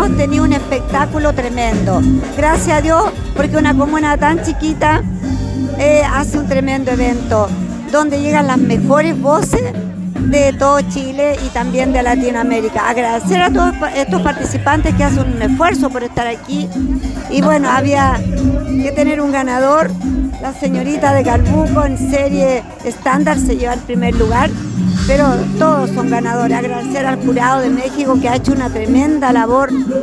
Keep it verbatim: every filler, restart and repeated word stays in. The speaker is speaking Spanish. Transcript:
hemos tenido un espectáculo tremendo. Gracias a Dios, porque una comuna tan chiquita eh, hace un tremendo evento, donde llegan las mejores voces de todo Chile y también de Latinoamérica. Agradecer a todos estos participantes que hacen un esfuerzo por estar aquí. Y bueno, había que tener un ganador. La señorita de Calbuco en serie estándar se lleva el primer lugar, pero todos son ganadores. Agradecer al jurado de México, que ha hecho una tremenda labor